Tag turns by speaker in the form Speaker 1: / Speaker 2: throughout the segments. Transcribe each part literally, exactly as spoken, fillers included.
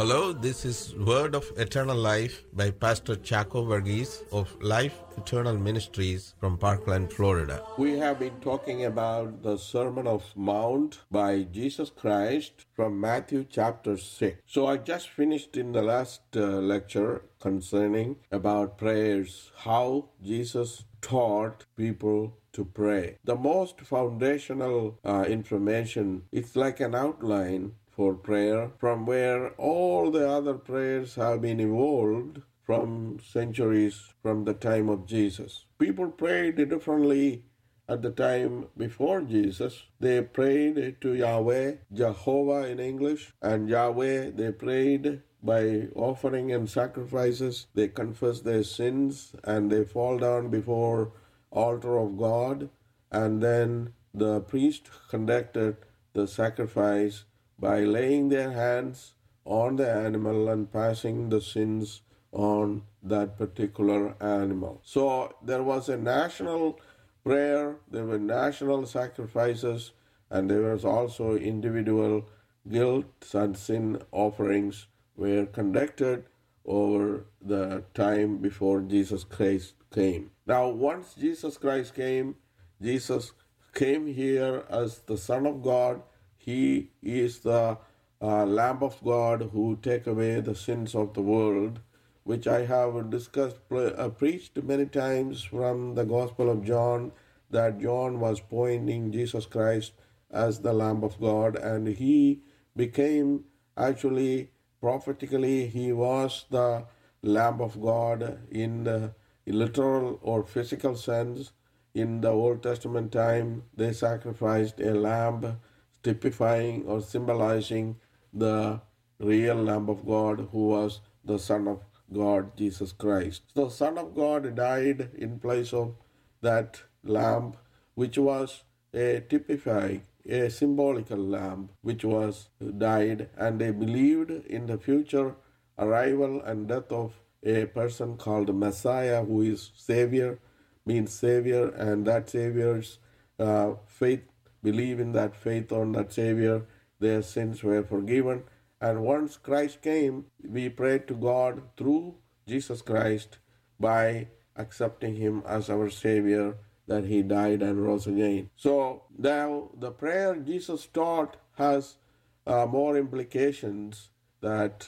Speaker 1: Hello, this is Word of Eternal Life by Pastor Chaco Verghese of Life Eternal Ministries from Parkland, Florida. We have been talking about the Sermon of Mount by Jesus Christ from Matthew chapter six. So I just finished in the last uh, lecture concerning about prayers, how Jesus taught people to pray. The most foundational uh, information, it's like an outline for prayer from where all the other prayers have been evolved from centuries from the time of Jesus. People prayed differently at the time before Jesus. They prayed to Yahweh, Jehovah in English, and Yahweh they prayed by offering and sacrifices. They confess their sins and they fall down before altar of God, and then the priest conducted the sacrifice by laying their hands on the animal and passing the sins on that particular animal. So there was a national prayer, there were national sacrifices, and there was also individual guilt and sin offerings were conducted over the time before Jesus Christ came. Now, once Jesus Christ came, Jesus came here as the Son of God. He is the uh, Lamb of God who take away the sins of the world, which I have discussed, uh, preached many times from the Gospel of John, that John was pointing Jesus Christ as the Lamb of God, and he became actually prophetically, he was the Lamb of God in the literal or physical sense. In the Old Testament time, they sacrificed a lamb, typifying or symbolizing the real Lamb of God who was the Son of God, Jesus Christ. The Son of God died in place of that lamb, which was a typifying, a symbolical lamb, which was died, and they believed in the future arrival and death of a person called Messiah, who is Savior, means Savior, and that Savior's uh, faith, believe in that faith on that Savior, their sins were forgiven. And once Christ came, we prayed to God through Jesus Christ by accepting Him as our Savior, that He died and rose again. So now the prayer Jesus taught has uh, more implications, that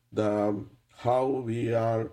Speaker 1: the how we are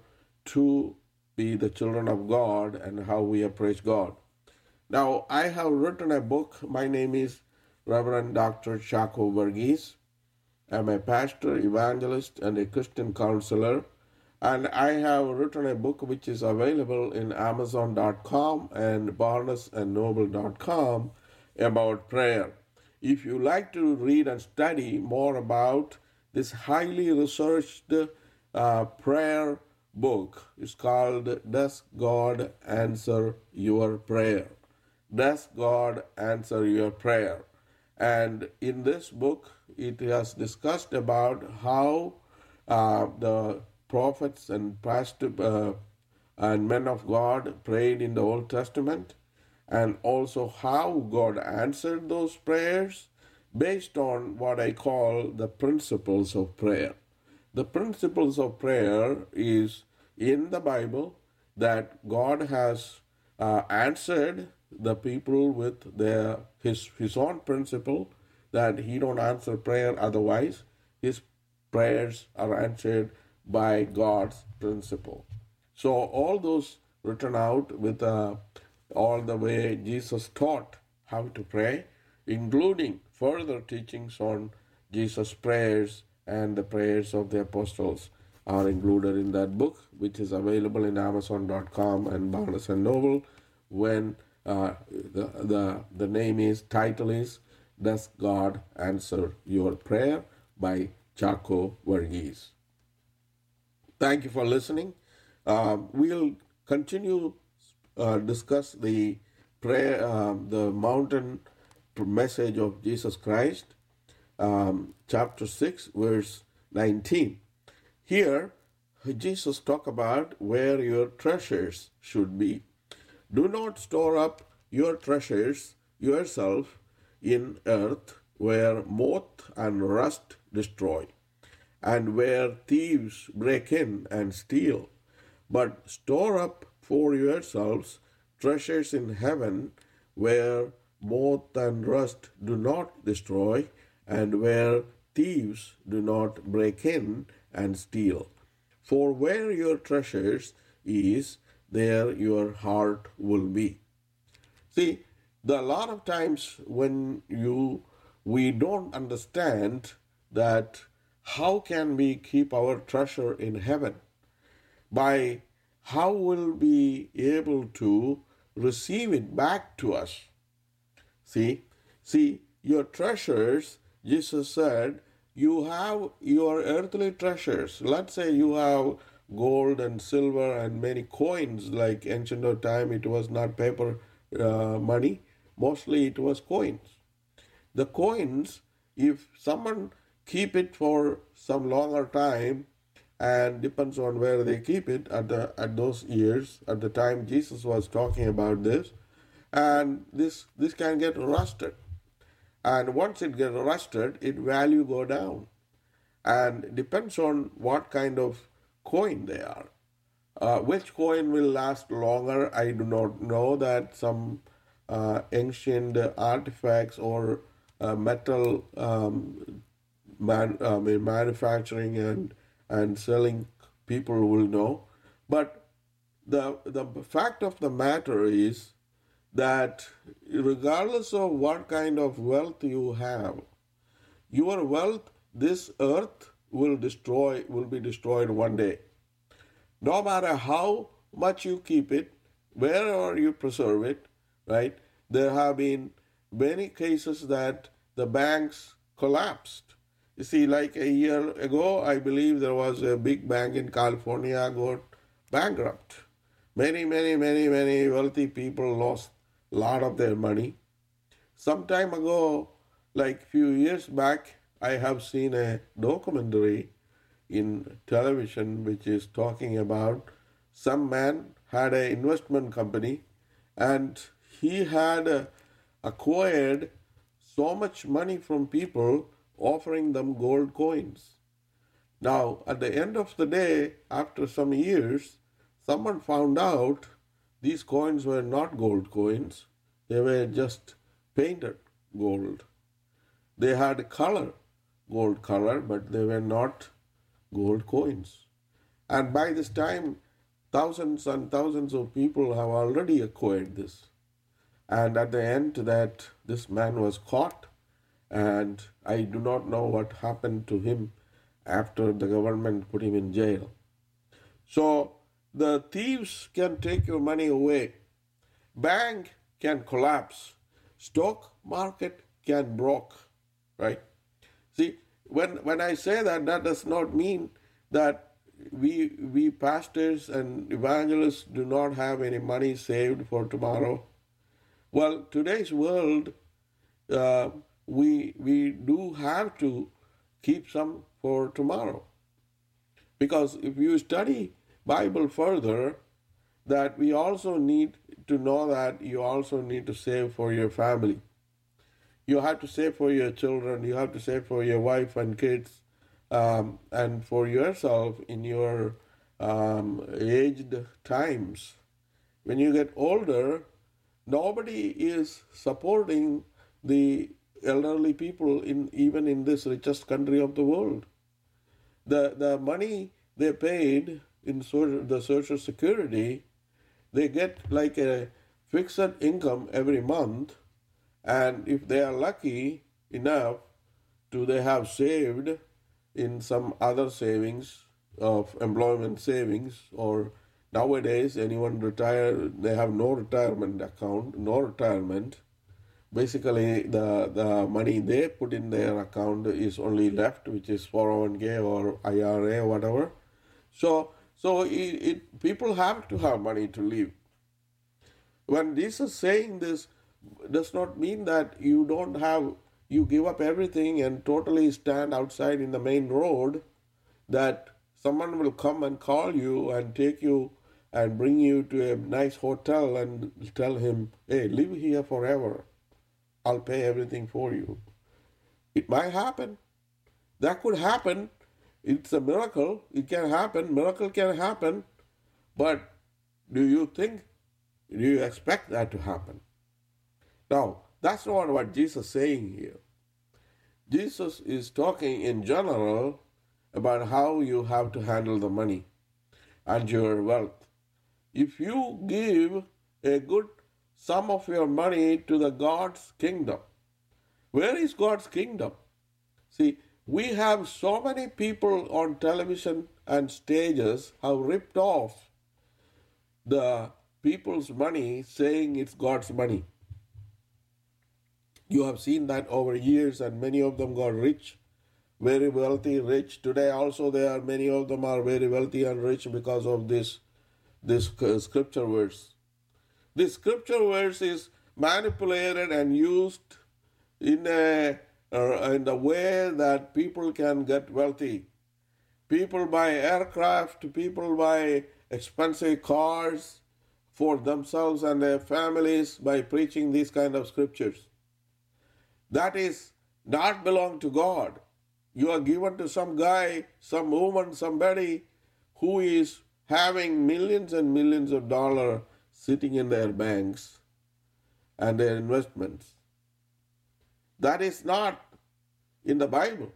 Speaker 1: to be the children of God and how we approach God. Now, I have written a book. My name is Reverend Doctor Chaco Verghese. I'm a pastor, evangelist, and a Christian counselor. And I have written a book which is available in Amazon dot com and Barnes and Noble dot com about prayer. If you like to read and study more about this highly researched uh, prayer book, it's called Does God Answer Your Prayer? Does God answer your prayer? And in this book, it has discussed about how uh, the prophets and pastor uh, and men of God prayed in the Old Testament, and also how God answered those prayers based on what I call the principles of prayer. The principles of prayer is in the Bible that God has uh, answered the people with their his his own principle, that He don't answer prayer otherwise. His prayers are answered by God's principle. So all those written out with uh, all the way Jesus taught how to pray, including further teachings on Jesus' prayers and the prayers of the apostles, are included in that book, which is available in Amazon dot com and Barnes and Noble. When uh, the, the the name is, title is, Does God Answer Your Prayer? By Chaco Verghese. Thank you for listening. Um, we'll continue uh, discuss the prayer, um, the mountain message of Jesus Christ, um, chapter six, verse nineteen. Here, Jesus talk about where your treasures should be. Do not store up your treasures yourself in earth, where moth and rust destroy, and where thieves break in and steal. But store up for yourselves treasures in heaven, where moth and rust do not destroy, and where thieves do not break in and steal. For where your treasures is, there your heart will be. See, the, a lot of times when you we don't understand that how can we keep our treasure in heaven, by how will we be able to receive it back to us. See, see, your treasures, Jesus said, you have your earthly treasures. Let's say you have gold and silver and many coins, like ancient time it was not paper uh, money, mostly it was coins. The coins, if someone keep it for some longer time, and depends on where they keep it at the at those years, at the time Jesus was talking about this, and this this can get rusted, and once it gets rusted, its value go down, and it depends on what kind of coin they are. Uh, which coin will last longer? I do not know. That some uh, ancient artifacts or uh, metal um, man, I mean, manufacturing and and selling people will know. But the the fact of the matter is that regardless of what kind of wealth you have, your wealth, this earth will destroy, will be destroyed one day. No matter how much you keep it, wherever you preserve it, right? There have been many cases that the banks collapsed. You see, like a year ago, I believe there was a big bank in California got bankrupt. Many, many, many, many wealthy people lost a lot of their money. Some time ago, like few years back, I have seen a documentary in television which is talking about some man had an investment company, and he had uh, acquired so much money from people offering them gold coins. Now, at the end of the day, after some years, someone found out these coins were not gold coins. They were just painted gold. They had color, gold color, but they were not gold coins. And by this time, thousands and thousands of people have already acquired this. And at the end that this man was caught, and I do not know what happened to him after the government put him in jail. So the thieves can take your money away. Bank can collapse. Stock market can broke, right? See, when when I say that, that does not mean that we we pastors and evangelists do not have any money saved for tomorrow. Well, today's world, uh, we we do have to keep some for tomorrow, because if you study Bible further, that we also need to know that you also need to save for your family. You have to save for your children. You have to save for your wife and kids, um, and for yourself in your um, aged times. When you get older, nobody is supporting the elderly people in even in this richest country of the world. The the money they paid in social, the Social Security, they get like a fixed income every month. And if they are lucky enough to they have saved in some other savings of employment savings, or nowadays anyone retire, they have no retirement account, no retirement. Basically the, the money they put in their account is only left, which is four oh one k or I R A or whatever. So, so it, it, people have to have money to live. When Jesus is saying this, does not mean that you don't have, you give up everything and totally stand outside in the main road, that someone will come and call you and take you and bring you to a nice hotel and tell him, hey, live here forever. I'll pay everything for you. It might happen. That could happen It's a miracle. It can happen. Miracle can happen. But do you think, do you expect that to happen? Now, that's not what Jesus is saying here. Jesus is talking in general about how you have to handle the money and your wealth. If you give a good sum of your money to the God's kingdom, where is God's kingdom? See, we have so many people on television and stages have ripped off the people's money saying it's God's money. You have seen that over years, and many of them got rich, very wealthy, rich. Today also there are many of them are very wealthy and rich because of this, this scripture verse. This scripture verse is manipulated and used in a, uh, in a way that people can get wealthy. People buy aircraft, people buy expensive cars for themselves and their families by preaching these kind of scriptures. That is not belong to God. You are given to some guy, some woman, somebody who is having millions and millions of dollars sitting in their banks and their investments. That is not in the Bible.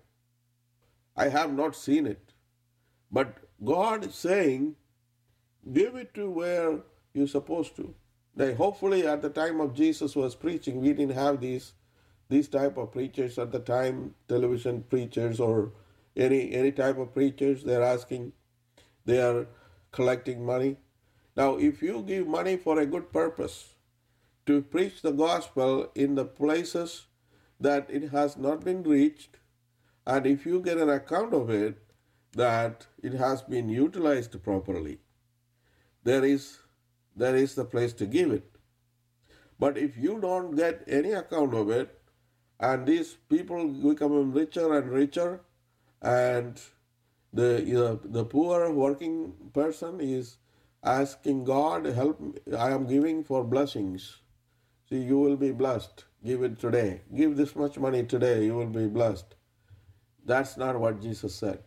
Speaker 1: I have not seen it. But God is saying, give it to where you're supposed to. Now, hopefully at the time of Jesus was preaching, we didn't have these these type of preachers at the time, television preachers or any any type of preachers. They're asking, they are collecting money. Now, if you give money for a good purpose, to preach the gospel in the places that it has not been reached, and if you get an account of it, that it has been utilized properly, there is there is the place to give it. But if you don't get any account of it, and these people become richer and richer, and the you know, the poor working person is asking God, help me, I am giving for blessings. See, you will be blessed. Give it today. Give this much money today, you will be blessed. That's not what Jesus said.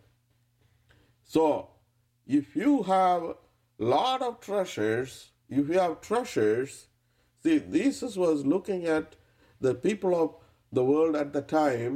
Speaker 1: So, if you have a lot of treasures, if you have treasures, see, Jesus was looking at the people of the world at the time,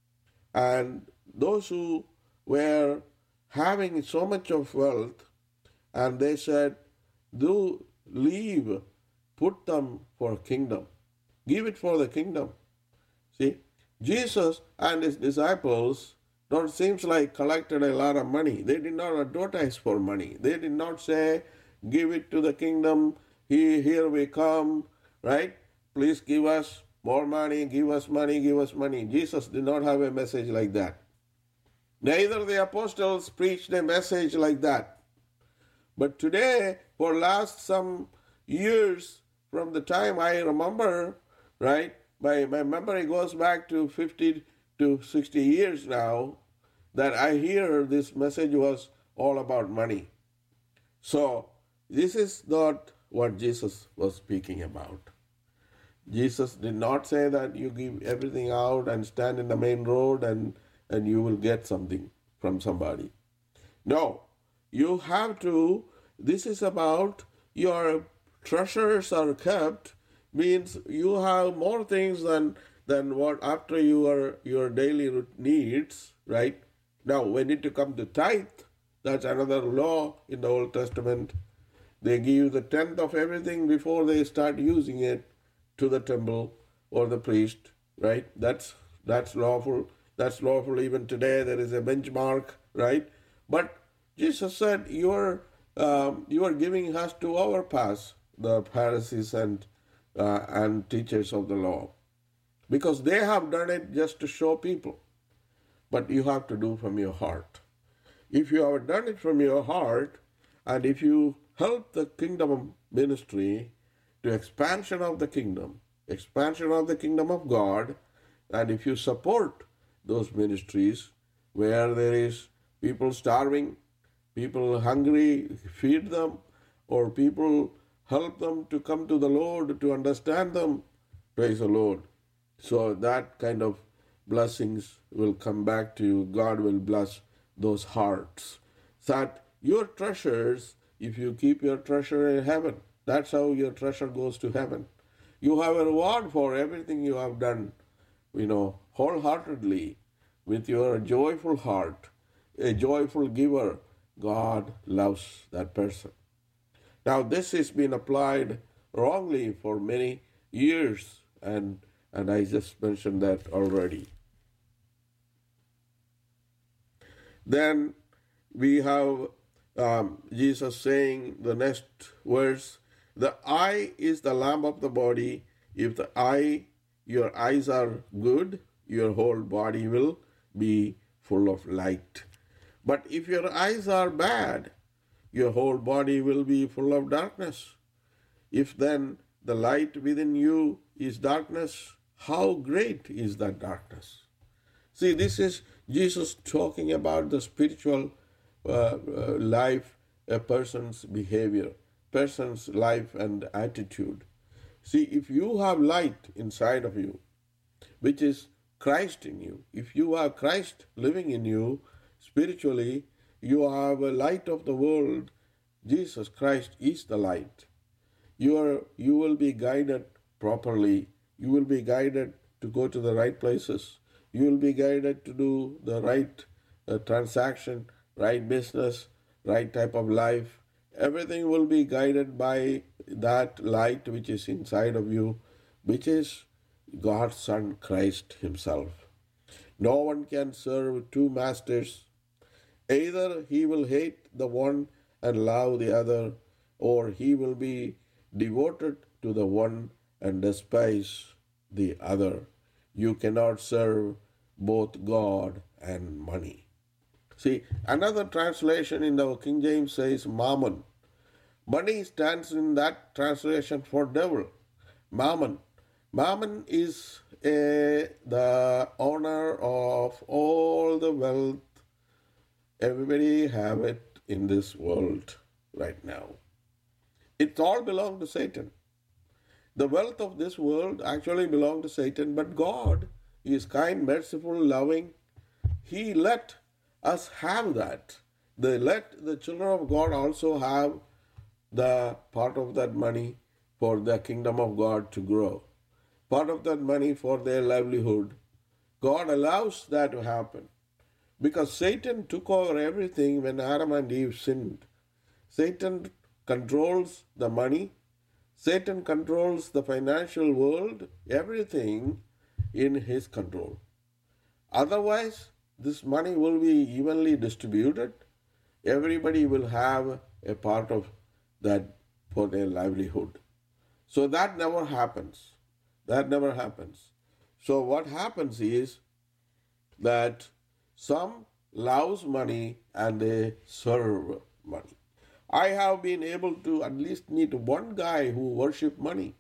Speaker 1: and those who were having so much of wealth, and they said, do leave, put them for kingdom. Give it for the kingdom. See, Jesus and his disciples don't seems like collected a lot of money. They did not advertise for money. They did not say, give it to the kingdom, here, here we come, right? Please give us more money, give us money, give us money. Jesus did not have a message like that. Neither the apostles preached a message like that. But today, for last some years, from the time I remember, right, my, my memory goes back to fifty to sixty years now, that I hear this message was all about money. So, this is not what Jesus was speaking about. Jesus did not say that you give everything out and stand in the main road and, and you will get something from somebody. No, you have to, this is about your treasures are kept, means you have more things than, than what after your, your daily needs, right? Now, when it to come to tithe, that's another law in the Old Testament. They give the tenth of everything before they start using it to the temple or the priest, right? That's that's lawful. That's lawful even today. There is a benchmark, right? But Jesus said, "Your um, your giving has to overpass the Pharisees and uh, and teachers of the law, because they have done it just to show people. But you have to do from your heart. If you have done it from your heart, and if you help the kingdom ministry to expansion of the kingdom, expansion of the kingdom of God, and if you support those ministries where there is people starving, people hungry, feed them, or people help them to come to the Lord, to understand them, praise the Lord. So that kind of blessings will come back to you. God will bless those hearts. That your treasures, if you keep your treasure in heaven, that's how your treasure goes to heaven. You have a reward for everything you have done, you know, wholeheartedly, with your joyful heart, a joyful giver. God loves that person. Now, this has been applied wrongly for many years, and, and I just mentioned that already. Then we have um, Jesus saying the next verse, the eye is the lamp of the body. If the eye, your eyes are good, your whole body will be full of light. But if your eyes are bad, your whole body will be full of darkness. If then the light within you is darkness, how great is that darkness? See, this is Jesus talking about the spiritual uh, uh, life, a person's behavior, person's life and attitude. See, if you have light inside of you, which is Christ in you, if you have Christ living in you spiritually, you have a light of the world. Jesus Christ is the light. You are, you will be guided properly. You will be guided to go to the right places. You will be guided to do the right uh, transaction, right business, right type of life. Everything will be guided by that light which is inside of you, which is God's Son, Christ Himself. No one can serve two masters. Either he will hate the one and love the other, or he will be devoted to the one and despise the other. You cannot serve both God and money. See, another translation in the King James says mammon. Money stands in that translation for devil. Mammon. Mammon is a, the owner of all the wealth. Everybody have it in this world right now. It all belongs to Satan. The wealth of this world actually belongs to Satan, but God is kind, merciful, loving. He let us have that. They let the children of God also have the part of that money for the kingdom of God to grow. Part of that money for their livelihood. God allows that to happen. Because Satan took over everything when Adam and Eve sinned. Satan controls the money. Satan controls the financial world. Everything in his control. Otherwise, this money will be evenly distributed. Everybody will have a part of that for their livelihood. So that never happens. That never happens. So what happens is that some loves money and they serve money. I have been able to at least meet one guy who worshiped money.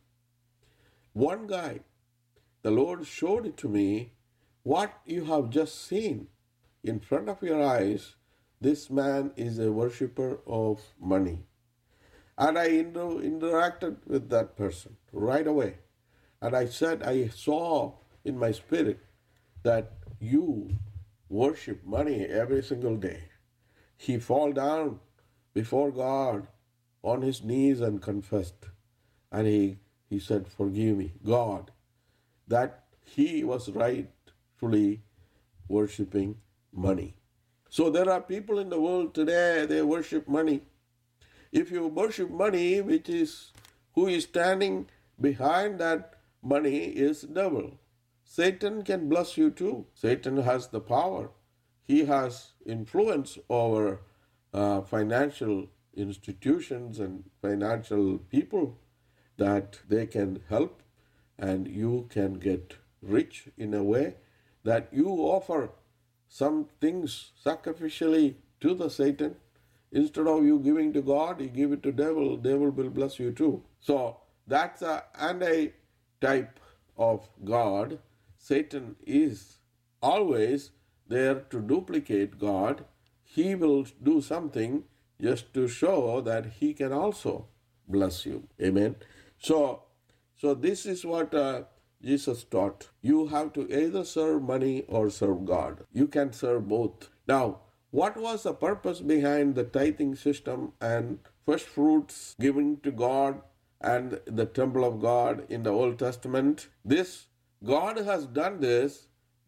Speaker 1: One guy. The Lord showed it to me. What you have just seen in front of your eyes, this man is a worshipper of money. And I inter- interacted with that person right away. And I said, I saw in my spirit that you worship money every single day. He fall down before God on his knees and confessed. And he, he said, forgive me, God, that he was rightfully worshiping money. So there are people in the world today, they worship money. If you worship money, which is who is standing behind that money is devil. Satan can bless you too. Satan has the power. He has influence over uh, financial institutions and financial people that they can help, and you can get rich in a way that you offer some things sacrificially to the Satan. Instead of you giving to God, you give it to devil, devil will bless you too. So that's a anti-type of God. Satan is always there to duplicate God. He will do something just to show that he can also bless you. Amen. So, so this is what uh, Jesus taught. You have to either serve money or serve God. You can serve both. Now, What was the purpose behind the tithing system and first fruits given to God and the temple of God in the Old Testament? This, God has done this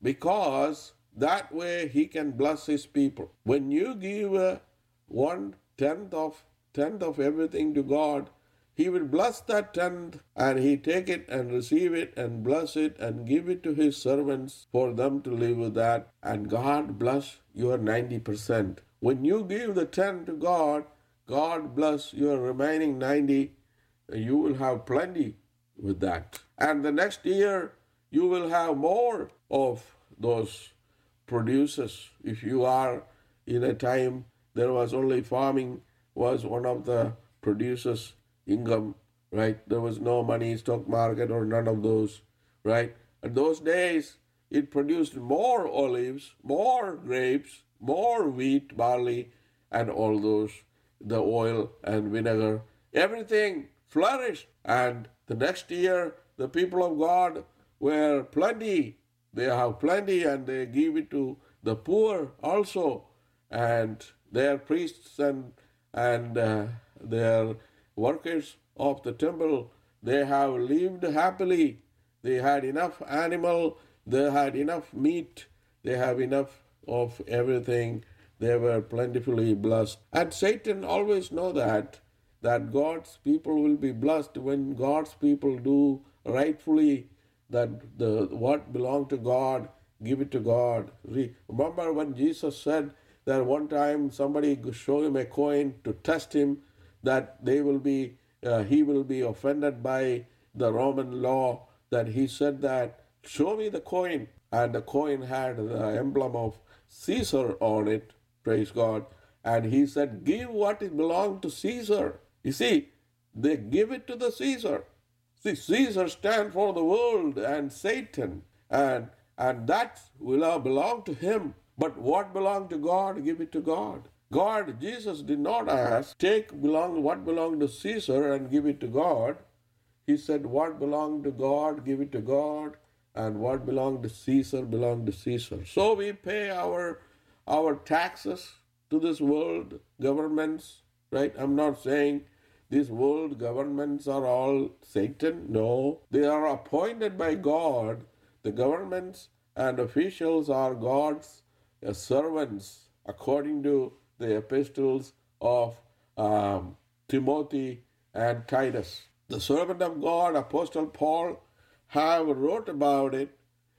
Speaker 1: because that way He can bless His people. When you give uh, one tenth of tenth of everything to God, He will bless that tenth, and He take it and receive it and bless it and give it to His servants for them to live with that. And God bless your ninety percent. When you give the tenth to God, God bless your remaining ninety. You will have plenty with that. And the next year, you will have more of those produces. If you are in a time there was only farming was one of the producers income, right? There was no money, stock market, or none of those, right? In those days, it produced more olives, more grapes, more wheat, barley, and all those, the oil and vinegar. Everything flourished. And the next year, the people of God were plenty. They have plenty, and they give it to the poor also. And their priests and, and uh, their workers of the temple, they have lived happily. They had enough animal, they had enough meat, they have enough of everything. They were plentifully blessed. And Satan always know that, that God's people will be blessed when God's people do rightfully, that the what belonged to God, give it to God. Remember when Jesus said that one time somebody showed him a coin to test him, that they will be, uh, he will be offended by the Roman law, that he said that, show me the coin. And the coin had the emblem of Caesar on it, praise God. And he said, give what is belonged to Caesar. You see, they give it to the Caesar. See, Caesar stands for the world and Satan, and, and that will belong to him. But what belonged to God, give it to God. God, Jesus did not ask, take belong what belonged to Caesar and give it to God. He said, what belonged to God, give it to God, and what belonged to Caesar, belonged to Caesar. So we pay our, our taxes to this world governments, right? I'm not saying these world governments are all Satan. No, they are appointed by God. The governments and officials are God's uh, servants, according to the epistles of um, Timothy and Titus. The servant of God, Apostle Paul, have wrote about it.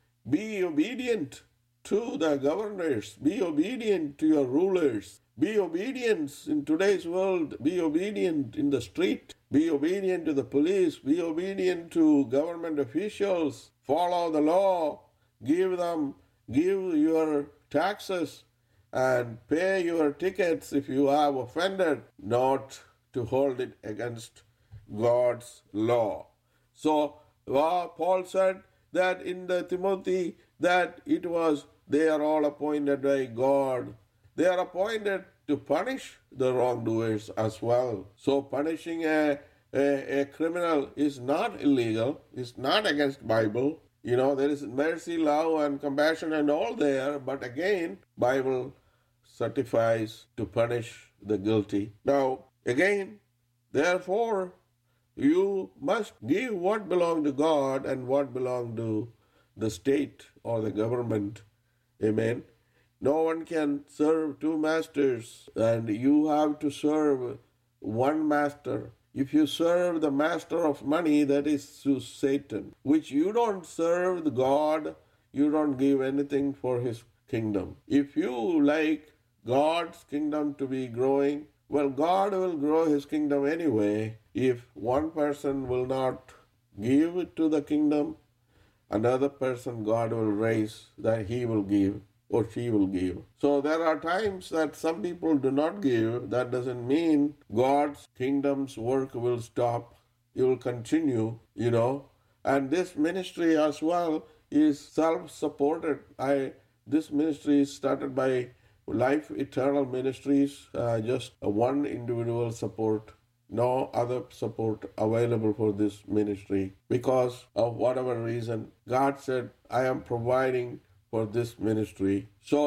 Speaker 1: Be obedient to the governors. Be obedient to your rulers. Be obedient in today's world. Be obedient in the street. Be obedient to the police. Be obedient to government officials. Follow the law. Give them, give your taxes and pay your tickets if you have offended, not to hold it against God's law. So well, Paul said that in the Timothy that it was, they are all appointed by God. They are appointed to punish the wrongdoers as well. So punishing a, a, a criminal is not illegal. It's not against Bible. You know, there is mercy, love, and compassion and all there. But again, Bible certifies to punish the guilty. Now, again, therefore, you must give what belongs to God and what belongs to the state or the government. Amen. No one can serve two masters, and you have to serve one master. If you serve the master of money, that is to Satan, which you don't serve the God, you don't give anything for his kingdom. If you like God's kingdom to be growing, well, God will grow his kingdom anyway. If one person will not give it to the kingdom, another person God will raise that he will give or she will give. So there are times that some people do not give. That doesn't mean God's kingdom's work will stop. It will continue, you know. And this ministry as well is self-supported. I this ministry is started by Life Eternal Ministries, uh, just one individual support. No other support available for this ministry because of whatever reason. God said, I am providing for this ministry. So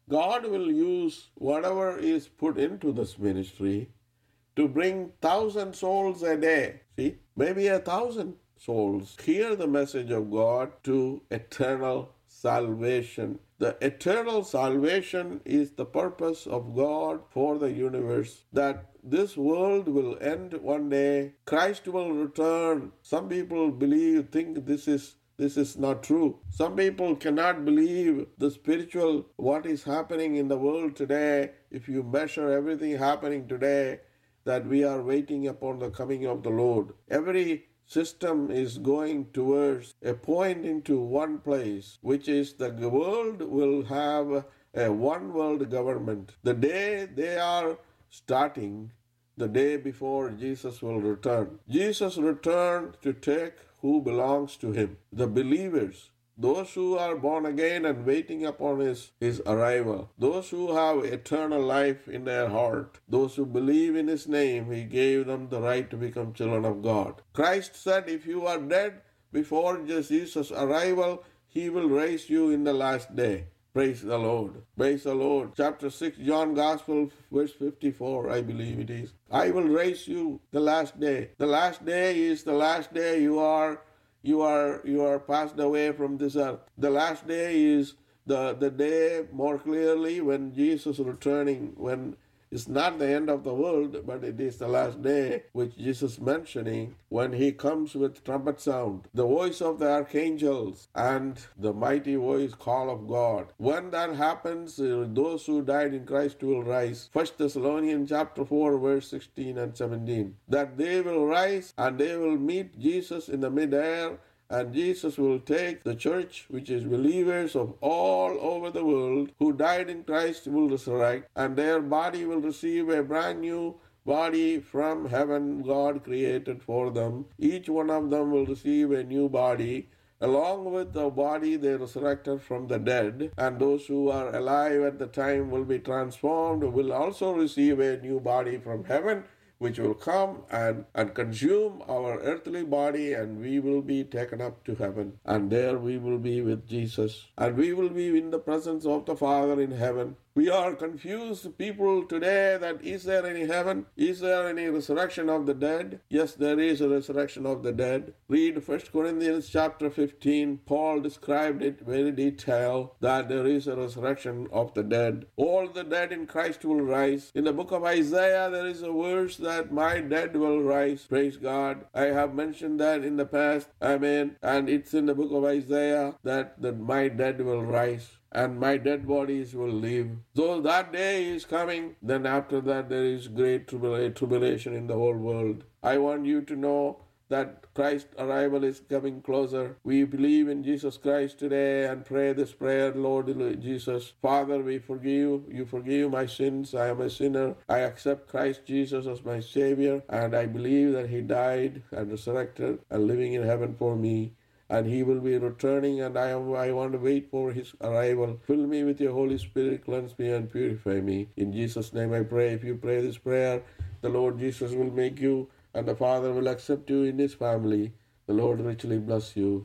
Speaker 1: God will use whatever is put into this ministry to bring thousand souls a day. See, maybe a thousand souls hear the message of God to eternal salvation. The eternal salvation is the purpose of God for the universe, that this world will end one day. Christ will return. Some people believe, think this is This is not true. Some people cannot believe the spiritual, what is happening in the world today. If you measure everything happening today, that we are waiting upon the coming of the Lord. Every system is going towards a point into one place, which is the world will have a one world government. The day they are starting, the day before Jesus will return. Jesus returned to take who belongs to him, the believers, those who are born again and waiting upon his, his arrival, those who have eternal life in their heart, those who believe in his name. He gave them the right to become children of God. Christ said, if you are dead before Jesus' arrival, he will raise you in the last day. Praise the Lord. Praise the Lord. Chapter six, John Gospel, verse fifty-four, I believe it is. I will raise you the last day. The last day is the last day you are you are you are passed away from this earth. The last day is the, the day more clearly when Jesus is returning, when it's not the end of the world, but it is the last day, which Jesus mentioning when he comes with trumpet sound, the voice of the archangels, and the mighty voice call of God. When that happens, those who died in Christ will rise. First Thessalonians chapter four, verse sixteen and seventeen. That they will rise and they will meet Jesus in the midair. And Jesus will take the church, which is believers of all over the world, who died in Christ will resurrect, and their body will receive a brand new body from heaven God created for them. Each one of them will receive a new body, along with the body they resurrected from the dead. And those who are alive at the time will be transformed, will also receive a new body from heaven, which will come and, and consume our earthly body, and we will be taken up to heaven. And there we will be with Jesus. And we will be in the presence of the Father in heaven. We are confused people today that is there any heaven? Is there any resurrection of the dead? Yes, there is a resurrection of the dead. Read First Corinthians chapter fifteen. Paul described it very detailed that there is a resurrection of the dead. All the dead in Christ will rise. In the book of Isaiah, there is a verse that my dead will rise. Praise God. I have mentioned that in the past. Amen. And it's in the book of Isaiah that, that my dead will rise, and my dead bodies will live. So that day is coming. Then after that there is great tribulation in the whole world. I want you to know that Christ's arrival is coming closer. We believe in Jesus Christ today and pray this prayer, Lord Jesus. Father, we forgive. You forgive my sins. I am a sinner. I accept Christ Jesus as my Savior, and I believe that he died and resurrected and living in heaven for me. And he will be returning, and I am, I want to wait for his arrival. Fill me with your Holy Spirit, cleanse me and purify me. In Jesus' name I pray. If you pray this prayer, the Lord Jesus will make you, and the Father will accept you in his family. The Lord richly bless you.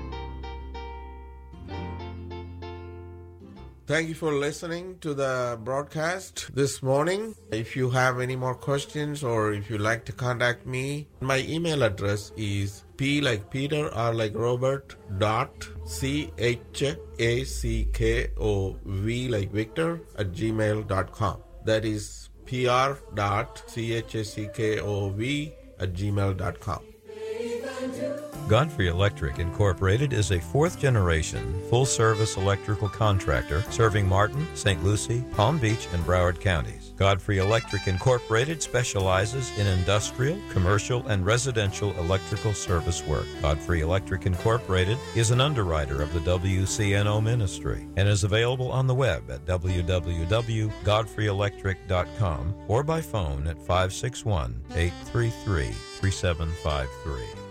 Speaker 1: Thank you for listening to the broadcast this morning. If you have any more questions or if you'd like to contact me, my email address is P like Peter, R like Robert, dot C H A C K O V like Victor at gmail dot com. That is P R dot C H A C K O V at gmail dot com.
Speaker 2: Godfrey Electric Incorporated is a fourth-generation, full-service electrical contractor serving Martin, Saint Lucie, Palm Beach, and Broward counties. Godfrey Electric Incorporated specializes in industrial, commercial, and residential electrical service work. Godfrey Electric Incorporated is an underwriter of the W C N O ministry and is available on the web at w w w dot godfrey electric dot com or by phone at five six one, eight three three, three seven five three.